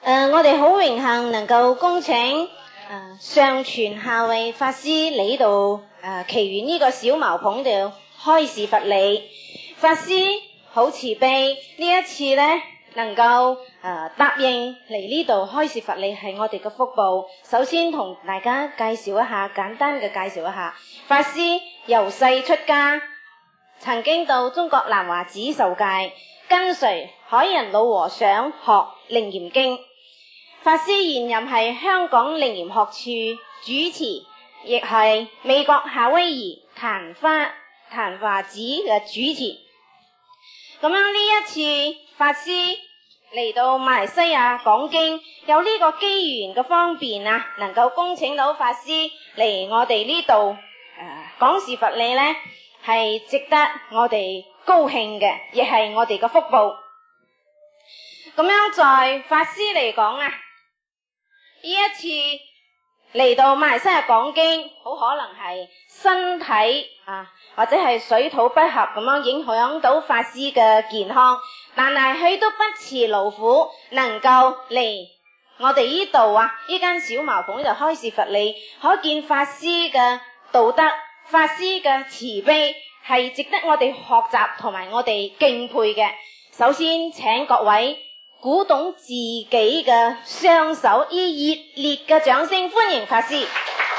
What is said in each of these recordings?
我哋好榮幸能夠恭請上傳下位法師嚟度祈願呢個小茅棚度開示佛理。法師好慈悲，呢一次呢能夠答應嚟呢度開示佛理係我哋嘅福報。首先同大家介紹一下，簡單嘅介紹一下，法師由細出家，曾經到中國南華寺受戒，跟隨海人老和尚學楞嚴經。法師現任係香港楞嚴學處主持，亦係美國夏威夷曇華寺嘅主持。咁樣呢一次法師嚟到馬來西亞講經，有呢個機緣嘅方便能夠恭請到法師嚟我哋呢度講示佛理呢，係值得我哋高興嘅，亦係我哋嘅福報。咁樣在法師嚟講呢一次嚟到馬來西亞講經，好可能係身體或者係水土不合咁樣影響到法師嘅健康，但係佢都不辭勞苦，能夠嚟我哋呢度呢間小茅棚就開示佛理，可見法師嘅道德，法師嘅慈悲係值得我哋學習同埋我哋敬佩嘅。首先請各位鼓動自己嘅雙手，以熱烈嘅掌聲歡迎法師。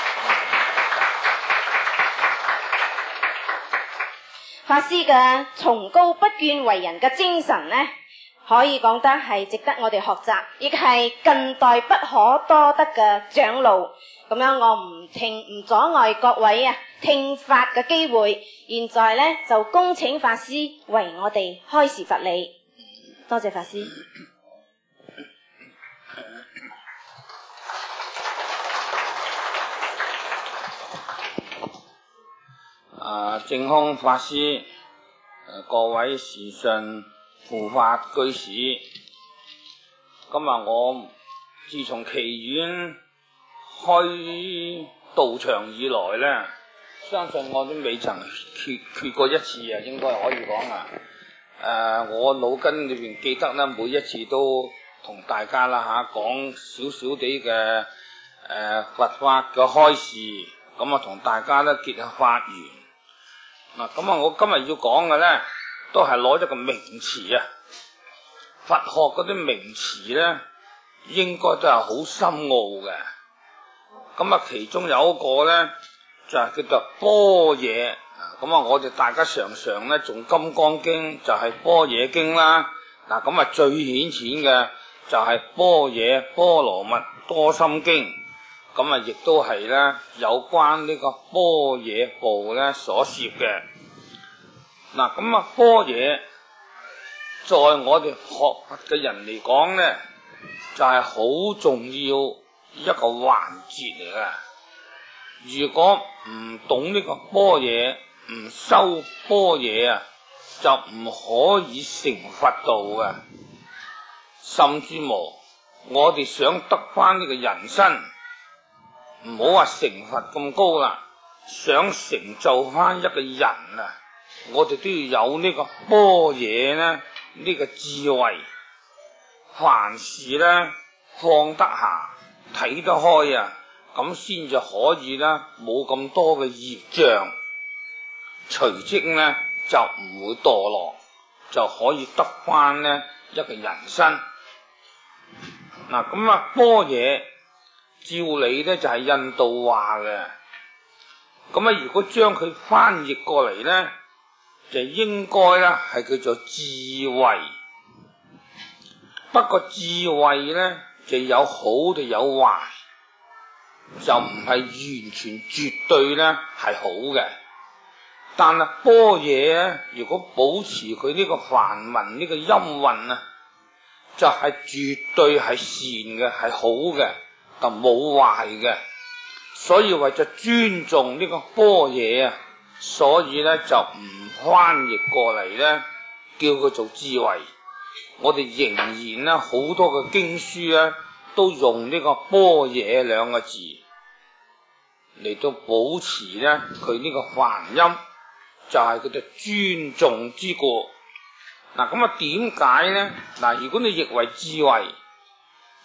法師嘅崇高不倦為人嘅精神呢，可以講得係值得我哋學習，亦係近代不可多得嘅長老。咁樣我唔阻礙各位聽法嘅機會，現在呢就恭請法師為我哋開示佛理。多謝法師。 淨空法師，各位時信護法居士，今日我自從祈願開道場以來呢，相信我都未曾缺過一次應該可以講我腦筋裏邊記得呢，每一次都同大家講少少啲嘅佛法嘅開示，咁同大家呢結下法緣。咁我今日要講嘅呢，都係攞咗個名詞佛學嗰啲名詞呢，應該都係好深奧嘅。咁其中有一個呢，就係叫做般若。咁我哋大家常常呢，誦金剛經就係般若經啦。咁最顯淺嘅就係般若波羅蜜多心經。咁亦都係咧有關呢個般若部咧所涉嘅。咁般若在我哋學佛嘅人嚟講咧，就係好重要一個環節嚟嘅。如果唔懂呢個般若，唔修般若就唔可以成佛道嘅。甚至乎我哋想得翻呢個人生，唔好話成佛咁高啦，想成就翻一個人我哋都要有呢個般若呢個智慧，凡事呢放得下，睇得開咁先至可以冇咁多嘅業障，隨即呢就唔會墮落，就可以得翻一個人生。般若照理呢就係印度話嘅，如果將佢翻譯過嚟呢，就應該係叫做智慧。不過智慧呢就有好就有壞，就唔係完全絕對係好嘅。但係般若如果保持佢呢個梵文呢個音韻就係絕對係善嘅，係好嘅，就冇壞嘅。所以為咗尊重呢個般若所以就唔翻譯過嚟叫佢做智慧。我哋仍然好多嘅經書都用呢個般若兩個字嚟到保持佢呢個梵音，就係佢嘅尊重之故。點解呢？如果你譯為智慧，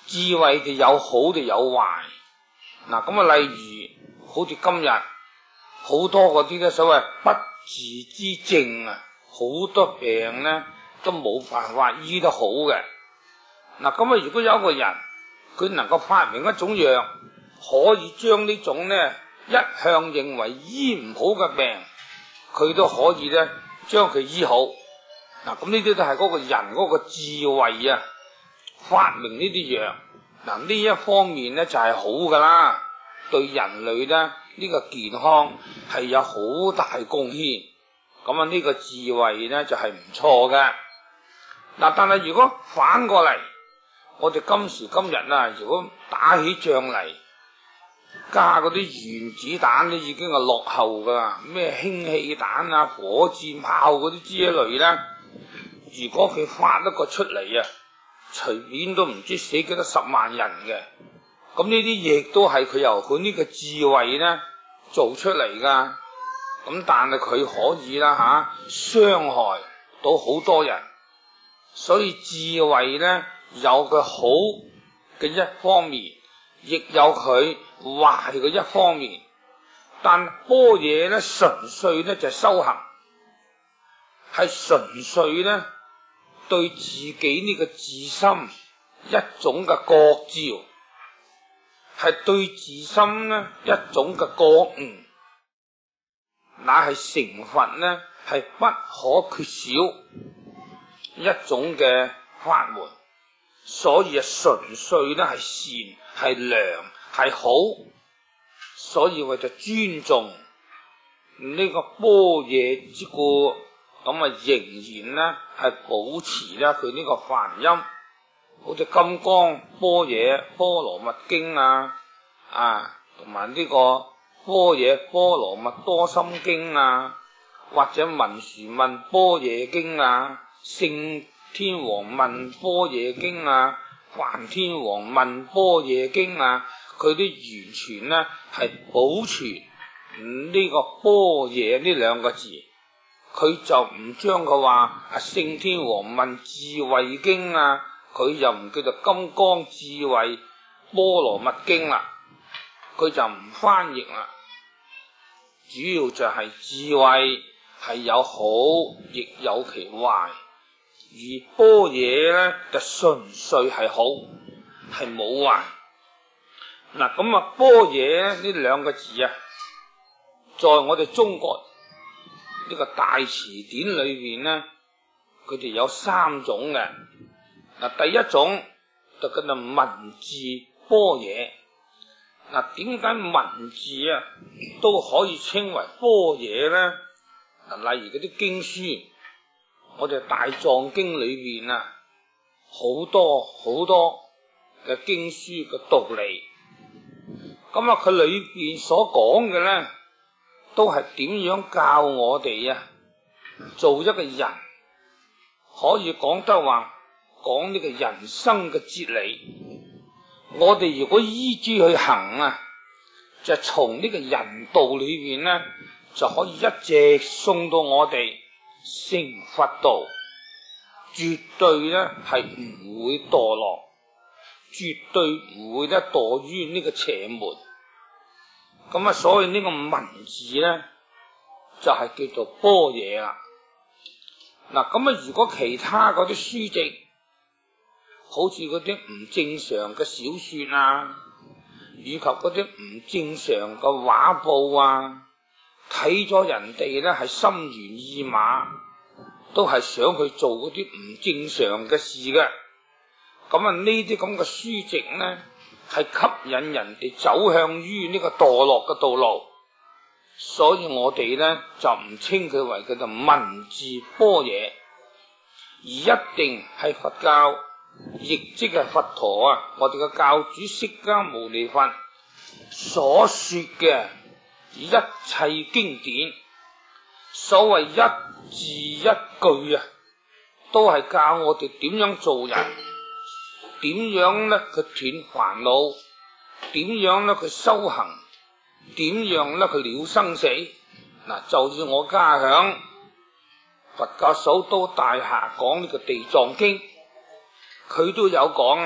智慧就有好就有壞。嗱，咁啊，例如好似今日好多嗰啲咧所謂不治之症啊，好多病咧都冇辦法醫得好嘅。嗱，咁啊，如果有一個人佢能夠發明一種藥，可以將呢種咧一向認為醫唔好嘅病，佢都可以咧將佢醫好。嗱，咁呢啲都係嗰個人嗰個智慧啊，發明呢啲藥。嗱，呢一方面咧就係好噶啦，對人類咧呢個健康係有好大貢獻。咁啊，呢個智慧咧就係唔錯嘅。嗱，但係如果反過嚟，我哋今時今日啊，如果打起仗嚟，加嗰啲原子彈都已經係落後噶啦，咩氫氣彈啊、火箭炮嗰啲之類咧，如果佢發一個出嚟啊，隨便都唔知死幾多10萬人嘅。咁呢啲亦都係佢由佢呢個智慧咧做出嚟噶。咁但係佢可以啦傷害到好多人。所以智慧咧有佢好嘅一方面，亦有佢壞嘅一方面。但般若咧純粹咧就係修行，係純粹咧對自己呢個自心一種嘅覺照，係對自心呢一種嘅覺悟，乃係成佛呢係不可缺少一種嘅法門。所以純粹咧係善係良係好，所以我就尊重呢個般若之故，咁啊仍然咧係保持咧佢呢個梵音，好似《金剛般若波羅蜜經》同埋呢個《般若波羅蜜多心經》或者《文殊問般若經》聖天王問般若經梵天王問般若經佢都完全咧係保存呢個般若呢兩個字，佢就唔將佢話聖天王問智慧經佢又唔叫做金剛智慧波羅蜜經啦，佢就唔翻譯啦。主要就係智慧係有好亦有其壞，而般若咧就純粹係好，係冇壞。嗱，咁般若呢兩個字在我哋中國呢個大詞典裏邊咧，佢哋有3種嘅。嗱，第一種就叫做文字般若。嗱，點解文字都可以稱為般若咧？例如嗰啲經書，我哋大藏經裏邊好多好多嘅經書嘅道理。咁佢裏邊所講嘅咧，都係點樣教我哋做一個人，可以講得話講呢個人生嘅哲理。我哋如果依之去行就從呢個人道裏邊咧，就可以一直送到我哋成佛道，絕對咧係唔會墮落，絕對唔會咧墮於呢個邪門。咁所以呢個文字咧就係叫做般若啦。嗱，咁如果其他嗰啲書籍，好似嗰啲唔正常嘅小說以及嗰啲唔正常嘅畫報睇咗人哋咧係心猿意馬，都係想去做嗰啲唔正常嘅事嘅。咁呢啲咁嘅書籍咧係吸引人哋走向於呢個墮落嘅道路，所以我哋咧就唔稱佢為叫做文字般若，而一定係佛教，亦即係佛陀我哋嘅教主釋迦牟尼佛所說嘅一切經典，所謂一字一句都係教我哋點樣做人，點樣咧佢斷煩惱，點樣咧佢修行，點樣咧佢了生死。就似我家響佛教首都大廈講呢個地藏經，佢都有講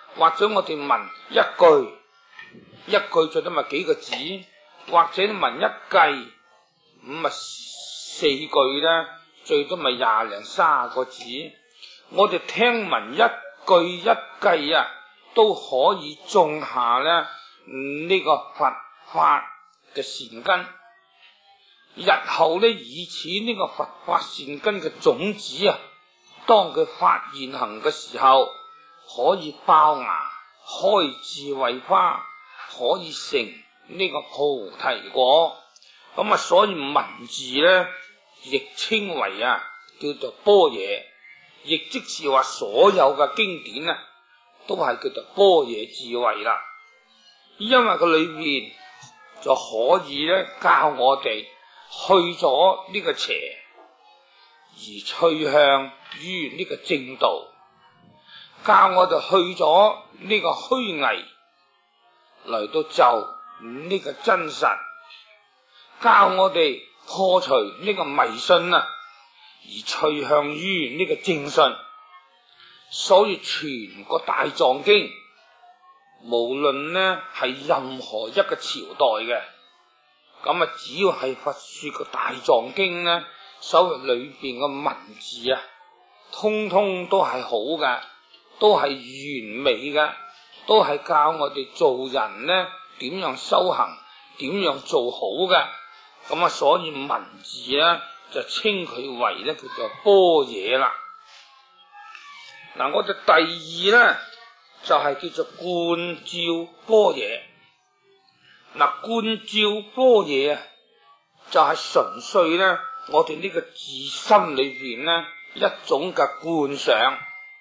或者我哋文一句最多咪幾個字，或者文一計咁咪4句啦，最多咪20零30個字。我哋聽文一句一計啊，都可以種下咧呢個佛法嘅善根。日後咧以此呢個佛法善根嘅種子啊，當佢發現行嘅時候，可以爆芽開智慧花，可以成呢個菩提果。咁啊，所以文字咧亦稱為叫做般若，亦即是話所有嘅經典啊都係叫做般若智慧啦。因為佢裏面就可以咧教我哋去咗呢個邪，而趨向於呢個正道，教我哋去咗呢個虛偽，嚟到就呢個真實，教我哋破除呢個迷信啊，而趨向於呢個正信。所以全個大藏經，無論呢係任何一個朝代嘅，咁啊只要係佛說個大藏經呢，所謂裏邊嘅文字啊，通通都係好嘅，都係完美嘅，都係教我哋做人呢點樣修行，點樣做好嘅。咁啊，所以文字呢就稱佢為呢叫做般若啦。嗱，我哋第二呢就係叫做觀照般若。嗱，觀照般若啊，就係純粹呢我哋呢個自心裏邊呢一種嘅觀想。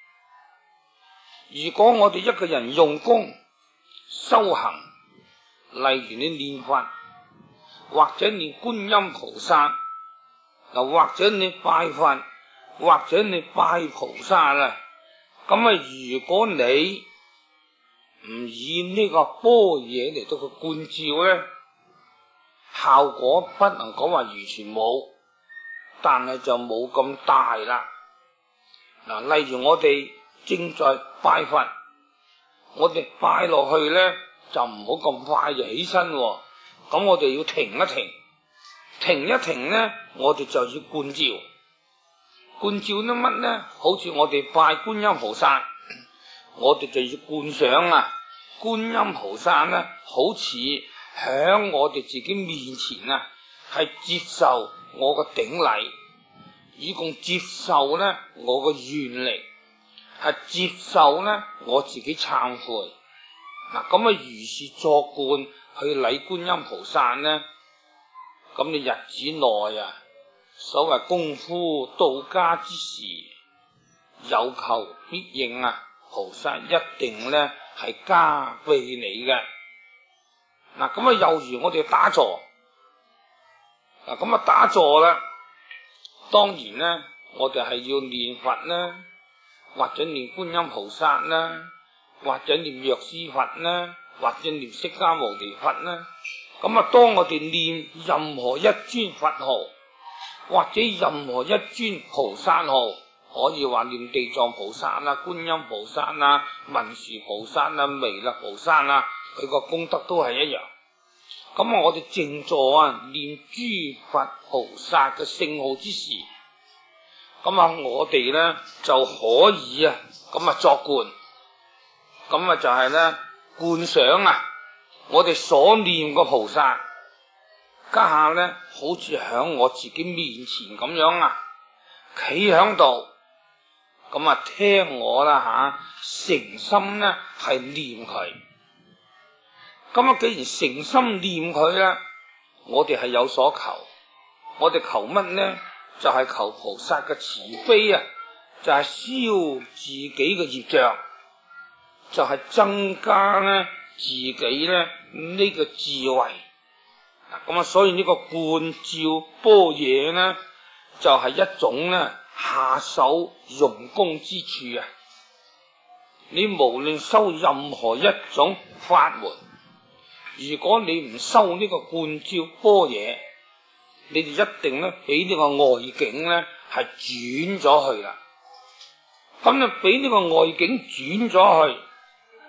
如果我哋一個人用功修行，例如你念佛，或者念觀音菩薩，嗱，或者你拜佛，或者你拜菩薩啦，咁啊，如果你唔以呢個般若嚟到去觀照咧，效果不能講話完全冇，但係就冇咁大啦。嗱，例如我哋正在拜佛，我哋拜落去咧就唔好咁快就起身，咁我哋要停一停，停一停咧，我哋就要觀照。觀照啲乜咧？好似我哋拜觀音菩薩，我哋就要觀想啊，觀音菩薩咧，好似響我哋自己面前啊，係接受我個頂禮，以共接受咧我個願力，係接受咧我自己懺悔。嗱，咁啊如是作觀去禮觀音菩薩咧，咁你日子內啊，所謂功夫到家之時，有求必應啊，菩薩一定咧係加俾你嘅。嗱，咁啊又如我哋打坐，嗱，咁啊打坐啦，當然咧我哋係要念佛啦，或者念觀音菩薩啦，或者念藥師佛啦，或者念釋迦牟尼佛啦。咁啊，當我哋念任何一尊佛號，或者任何一尊菩薩號，可以話念地藏菩薩啦、觀音菩薩啦、文殊菩薩啦、彌勒菩薩啦，佢個功德都係一樣。咁啊，我哋靜坐啊，念諸佛菩薩嘅聖號之時，咁啊，我哋咧就可以啊，咁啊作觀，咁啊就係咧觀想啊，我哋所念個菩薩，家下咧好似響我自己面前咁樣啊，企響度，咁啊聽我啦吓，誠心咧係念佢。咁啊，既然誠心念佢咧，我哋係有所求。我哋求乜呢？就係求菩薩嘅慈悲啊！就係消自己嘅業障，就係增加咧自己咧呢個智慧。咁啊，所以呢個觀照般若呢，就係一種咧下手用功之處啊！你無論修任何一種法門，如果你唔修呢個觀照般若，你哋一定咧俾呢個外境咧係轉咗去啦。咁就俾呢個外境轉咗去，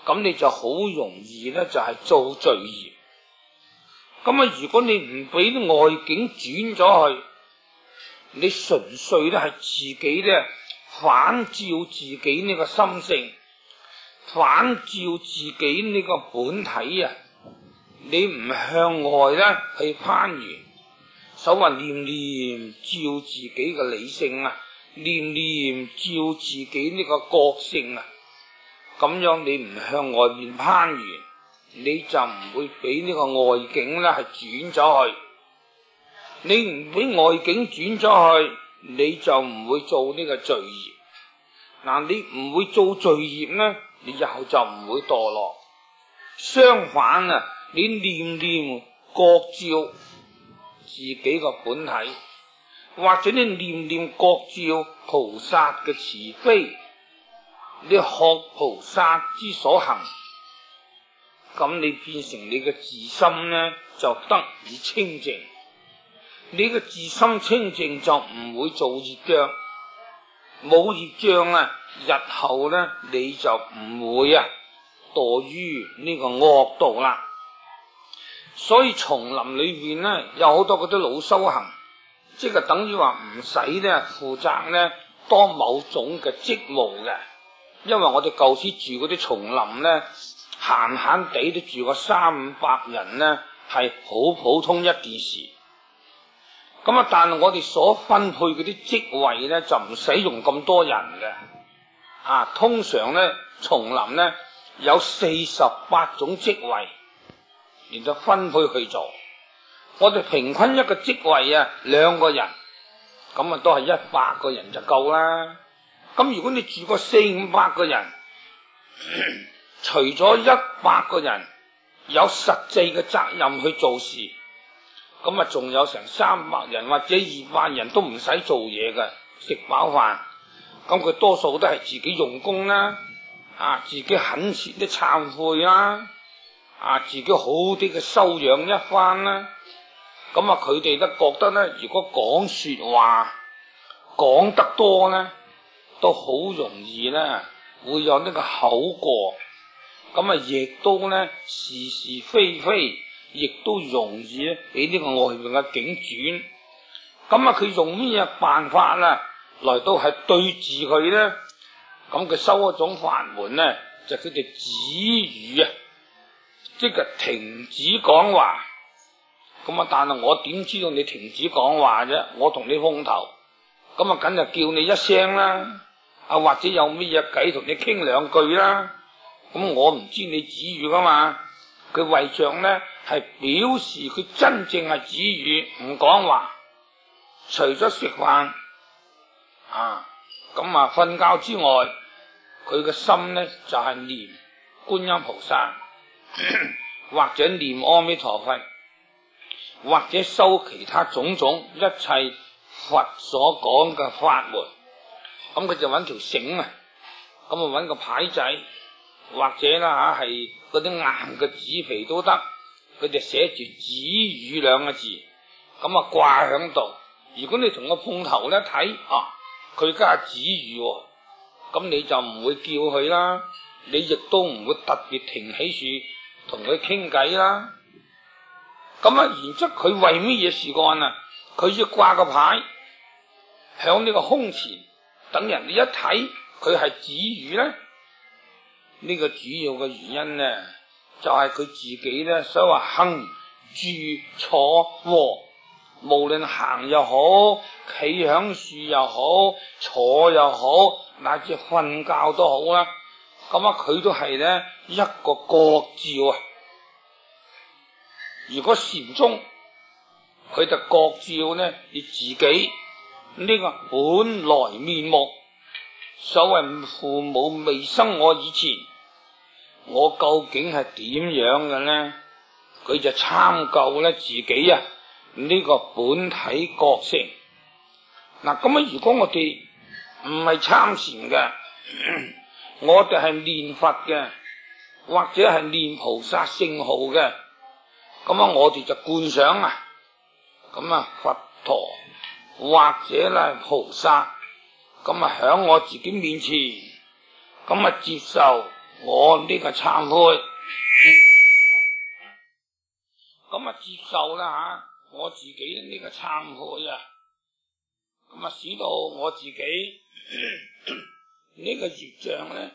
咁你就好容易咧就係做罪業。咁啊，如果你唔俾啲外境轉咗去，你純粹咧係自己咧反照自己呢個心性，反照自己呢個本體啊，你唔向外咧去攀緣，所謂念念照自己嘅理性啊，念念照自己呢個覺性啊，咁樣你唔向外面攀緣，你就唔會俾呢個外境咧係轉咗去。你唔俾外境轉咗去，你就唔會做呢個罪業。嗱，你唔會做罪業呢，你以後就唔會墮落。相反啊，你念念覺照自己個本體，或者你念念覺照菩薩嘅慈悲，你學菩薩之所行，咁你變成你嘅自心呢，就得以清淨。你嘅自心清淨就唔會做業障，冇業障啊，日後呢你就唔會墮於呢個惡道啦。所以叢林裏邊呢有好多嗰啲老修行，即係等於話唔使呢負責呢多某種嘅職務嘅，因為我哋舊時住嗰啲叢林呢，閒閒地都住個300-500人呢，係好普通一件事。咁啊，但係我哋所分配嗰啲職位咧，就唔使用咁多人嘅。通常咧，叢林咧有48種職位，然後分配去做。我哋平均一個職位2個人，咁啊都係100個人就夠啦。咁如果你住個400-500個人，除咗100個人有實際嘅責任去做事，咁啊，仲有成300人或者200人都唔使做嘢嘅，食飽飯。咁佢多數都係自己用功啦，自己懇切啲懺悔啦，自己好啲嘅修養一番啦。咁啊，佢哋都覺得咧，如果講說話講得多咧，都好容易咧會有呢個口過。咁啊，亦都咧是是非非。亦都容易咧俾呢個外面嘅境轉，咁啊佢用咩辦法來到係對治佢咧？咁佢收一種法門咧，就叫做止語即係停止講話。咁啊，但係我點知道你停止講話啫？我同你風頭，咁啊，梗係叫你一聲啦，或者有咩嘢計同你傾2句啦。咁我唔知你止語噶嘛？佢為着咧係表示佢真正係止語唔講話，除咗食飯咁瞓覺之外，佢嘅心咧就係念觀音菩薩，或者念阿彌陀佛，或者修其他種種一切佛所講嘅法門。咁佢就揾條繩咁啊揾個牌仔，或者啦係嗰啲硬嘅紙皮都得，佢就寫住止語2個字，咁啊掛響度。如果你同個碰頭咧睇，佢加止語，咁你就唔會叫佢啦，你亦都唔會特別停起樹同佢傾偈啦。咁啊，然之後佢為乜嘢事幹啊？佢要掛個牌響呢個胸前，等人哋一睇佢係止語咧。呢個主要嘅原因呢，就係佢自己呢，所謂行住坐臥，無論行又好，企響樹又好，坐又好，乃至瞓覺都好啦。咁啊，佢都係呢一個覺照。如果禪宗，佢就覺照呢你自己呢個本來面目。所謂父母未生我以前，我究竟係點樣嘅呢？佢就參究咧自己呢個本體覺性。嗱，咁啊，如果我哋唔係參禪嘅，我哋係念佛嘅，或者係念菩薩聖號嘅，咁啊，我哋就觀想咁啊佛陀或者咧菩薩。咁啊，響我自己面前，咁啊接受我呢個懺悔，咁啊接受啦吓，我自己呢個懺悔啊，咁啊使到我自己呢個業障咧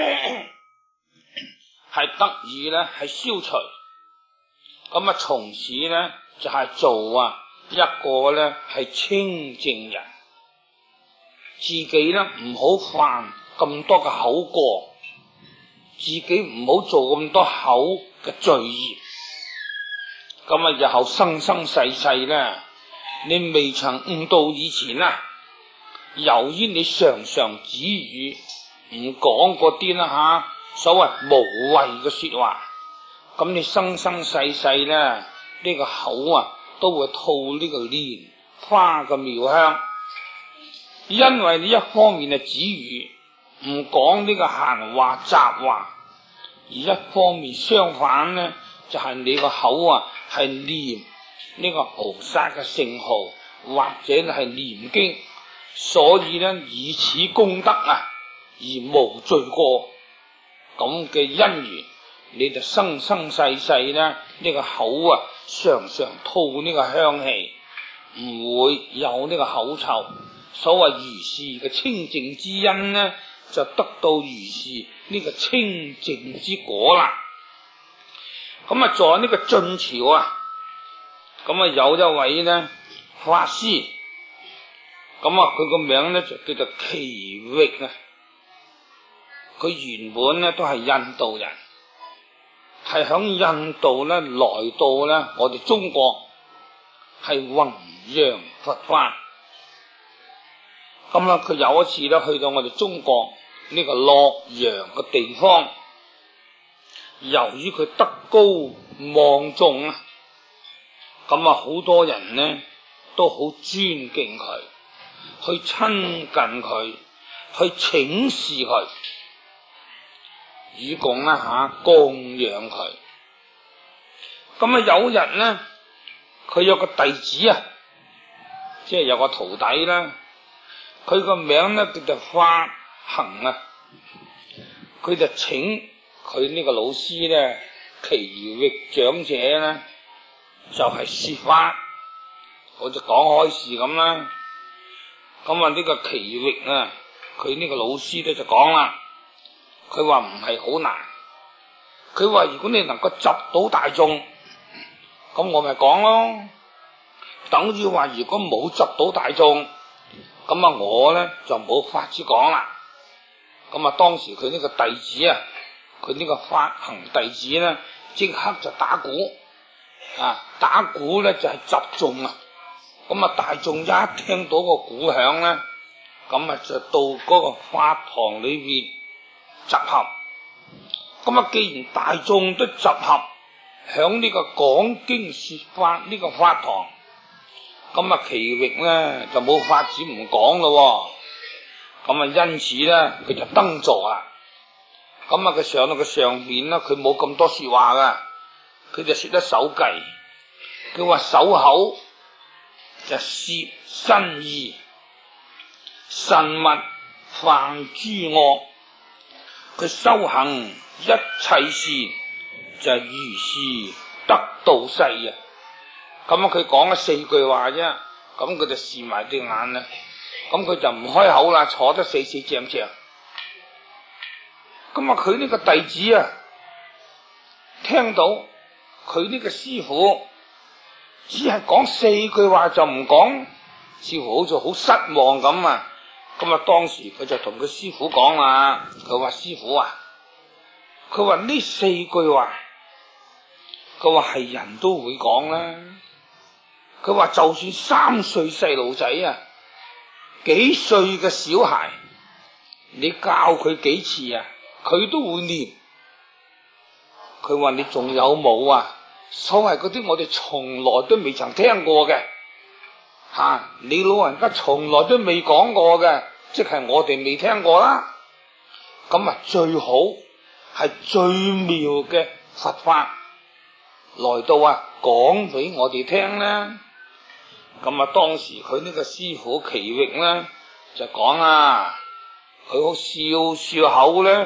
係得以咧係消除，咁啊從此咧就係做啊一個咧係清淨人，自己咧唔好犯咁多嘅口過，自己唔好做咁多口嘅罪業，咁啊日後生生世世咧，你未曾悟到以前啊，由於你常常止語唔講嗰啲啦吓，所謂無謂嘅說話，咁你生生世世咧呢個口啊都會吐呢個蓮花嘅妙香，因為你一方面係止語唔講呢個閒話雜話，而一方面相反呢，就係你個口啊係念呢個菩薩嘅聖號，或者係念經，所以呢以此功德啊而無罪過，咁嘅因緣，你就生生世世呢個口啊常常吐呢個香氣，唔會有呢個口臭。所謂如是嘅清淨之因呢，就得到如是呢個清淨之果啦。咁啊，在呢個晉朝啊，咁啊有一位呢法師，咁啊佢個名呢就叫做奇域啊。佢原本呢都係印度人，係響印度呢來到呢我哋中國，係弘揚佛法。咁啦，佢有一次咧去到我哋中國呢個洛陽嘅地方，由於佢德高望重啊，咁啊好多人呢都好尊敬佢，去親近佢，去請示佢，以供供養佢。咁啊有日呢，佢有個弟子啊，即係有個徒弟啦。佢個名呢叫做法行啊，佢就請佢呢個老師呢，奇域長者呢，就係說法，我就講開示咁啦。咁啊呢個奇域啊，佢呢個老師呢就講啦，佢話唔係好難，佢話如果你能夠集到大眾，咁我咪講咯，等於話如果冇集到大眾，咁啊，我咧就冇法子講啦。咁啊，當時佢呢個弟子啊，佢呢個法行弟子咧，即刻就打鼓啊！打鼓咧就係集眾啊。咁啊，大眾一聽到個鼓響咧，咁啊就到嗰個法堂裏邊集合。咁啊，既然大眾都集合響呢個講經說法呢個法堂，咁啊，奇域咧就冇法子唔講咯，咁啊，因此咧佢就登座啦。咁啊，佢上到佢上邊咧，佢冇咁多說話噶，佢就說得手計。佢話守口就攝身意，慎勿犯諸惡。佢修行一切事就如是得道世啊！咁啊，佢講咗4句話啫，咁佢就視埋對眼啦，咁佢就唔開口啦，坐得四四正正。咁啊，佢呢個弟子啊，聽到佢呢個師父只係講4句話就唔講，似乎好似好失望咁啊。咁啊，當時佢就同佢師父講啦，佢話師父啊，佢話呢4句話，佢話係人都會講啦。佢話就算3歲細路仔啊，幾歲嘅小孩，你教佢幾次啊，佢都會念。佢話你仲有冇啊？所謂嗰啲我哋從來都未曾聽過嘅，你老人家從來都未講過嘅，即係我哋未聽過啦。咁啊，最好係最妙嘅佛法來到啊，講俾我哋聽啦。咁啊，當時佢呢個師父奇域咧就講啦，佢好笑笑口咧，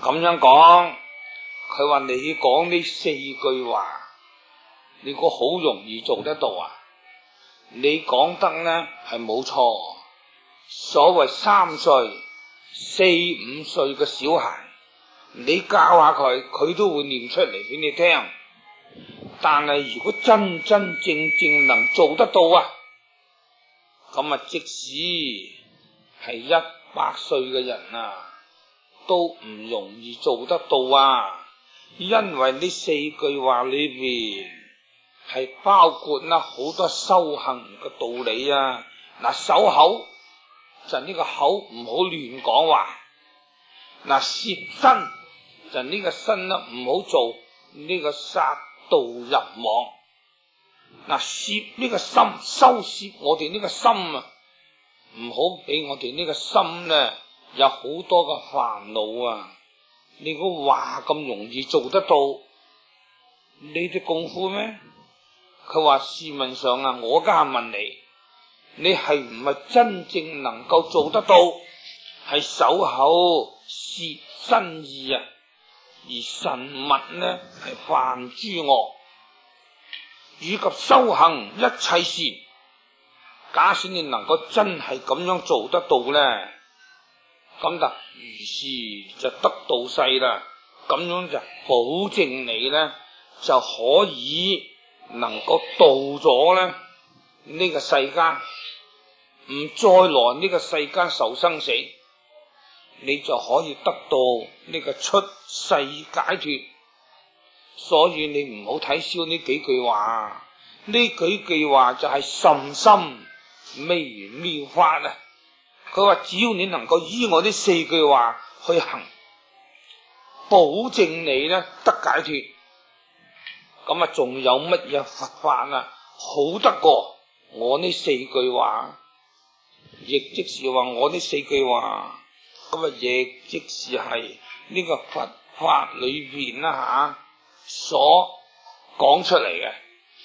咁樣講，佢話你講呢4句話，你估好容易做得到啊？你講得呢係冇錯，所謂3歲、4、5歲嘅小孩，你教下佢，佢都會念出嚟俾你聽。但係如果真真正正能做得到啊，咁啊即使係100歲嘅人啊，都唔容易做得到啊。因為呢4句話裏邊係包括啦好多修行嘅道理啊。嗱，守口就呢個口唔好亂講話，嗱，攝身就呢個身啦唔好做呢個殺盜淫妄。嗱，攝呢個心，收攝我哋呢個心啊，唔好俾我哋呢個心呢有好多嘅煩惱啊。你估話咁容易做得到呢啲功夫咩？佢話試問上啊，我家問你，你係唔係真正能夠做得到？係守口攝身意啊，而慎勿呢係犯諸惡，以及修行一切善。假使你能夠真係咁樣做得到呢，咁就如是就得道勢啦。咁樣就保證你呢就可以能夠度咗呢呢個世間，唔再來呢個世間受生死，你就可以得到呢個出世解脫。所以你唔好睇小呢幾句話，呢幾句話就係甚深微妙法啊。佢話只要你能夠依我呢4句話去行，保證你呢得解脫。咁啊仲有乜嘢佛法啊好得過我呢4句話？亦即是話我呢4句話，咁啊亦即是係呢個佛法裏邊啦所講出嚟嘅。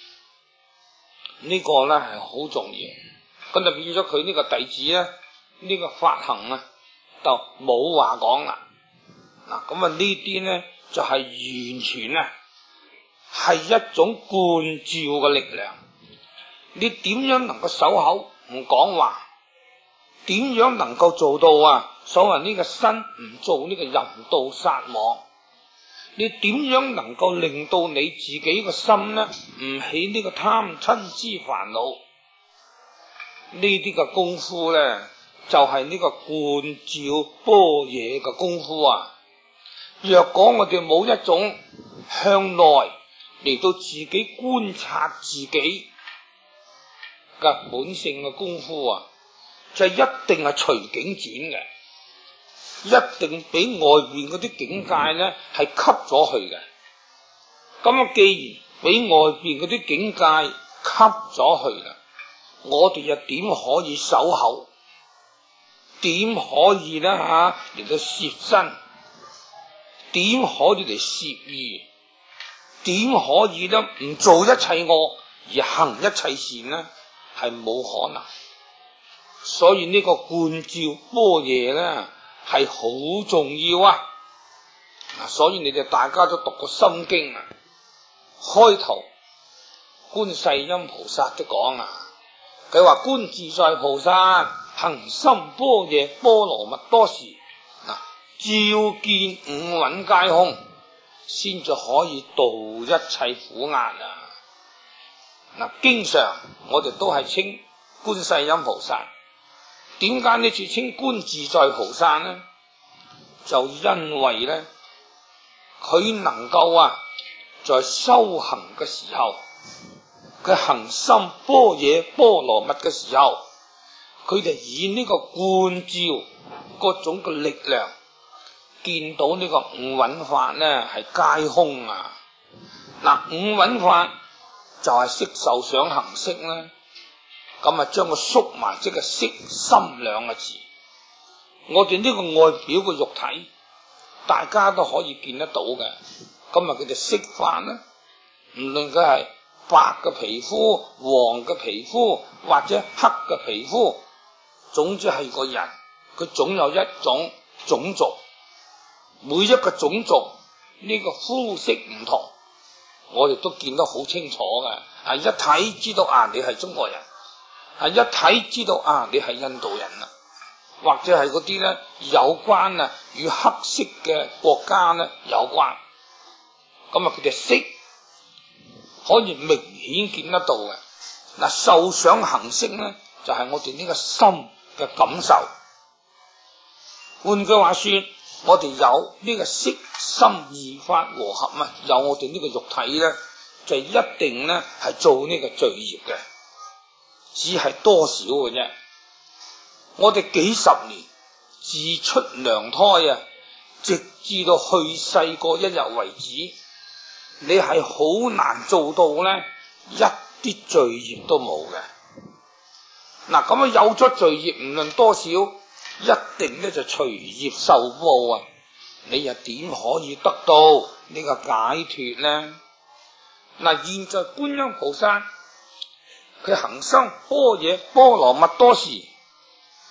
呢個咧係好重要，咁就變咗佢呢個弟子咧，呢個法行啊就冇話講啦。嗱，咁啊呢啲咧就係完全啊係一種觀照嘅力量。你點樣能夠守口唔講話？點樣能夠做到啊？所謂呢個身唔做呢個淫盜殺妄？你點樣能夠令到你自己個心呢唔起呢個貪嗔癡煩惱？呢啲嘅功夫呢，就係呢個觀照般若嘅功夫啊！若果我哋冇一種向內嚟到自己觀察自己嘅本性嘅功夫啊，就一定係隨境轉嘅。一定俾外邊嗰啲境界呢係吸咗去嘅。咁啊，既然俾外邊嗰啲境界吸咗去啦，我哋又點可以守口？點可以呢嚟到攝身？點可以嚟攝意？點可以呢唔做一切惡而行一切善呢？係冇可能。所以呢個觀照般若呢係好重要啊！所以你哋大家都讀過心經啊，開頭觀世音菩薩都講啊，佢話觀自在菩薩行深般若波羅蜜多時，照見五蘊皆空，先至可以度一切苦厄啊！經常我哋都係稱觀世音菩薩。點解呢次稱觀自在菩薩呢？就因為呢，佢能夠在修行嘅時候，佢行深般若波羅蜜嘅時候，佢哋以呢個觀照各種嘅力量，見到呢個五蘊法呢係皆空啊！五蘊法就係色受想行識啦。咁啊，將佢縮埋，即係色心兩個字。我哋呢個外表嘅肉體，大家都可以見得到嘅。咁啊，佢哋色法呢，唔論佢係白嘅皮膚、黃嘅皮膚或者黑嘅皮膚，總之係個人，佢總有一種種族。 每一個種族呢個膚色唔同，我哋都見得好清楚嘅，一睇知道你係中國人，一睇知道你係印度人啦，或者係嗰啲咧有關與黑色嘅國家咧有關，咁佢哋色可以明顯見得到嘅。受想行識咧就係我哋呢個心嘅感受。換句話說，我哋有呢個色心二法和合有我哋呢個肉體咧，就一定咧係做呢個罪業嘅，只係多少嘅啫。我哋幾十年自出娘胎直至到去世嗰一日為止，你係好難做到咧一啲罪業都冇嘅。咁有咗罪業，唔論多少，一定咧就隨業受報你又點可以得到呢個解脫呢？現在觀音菩薩佢行深般若波羅蜜多時，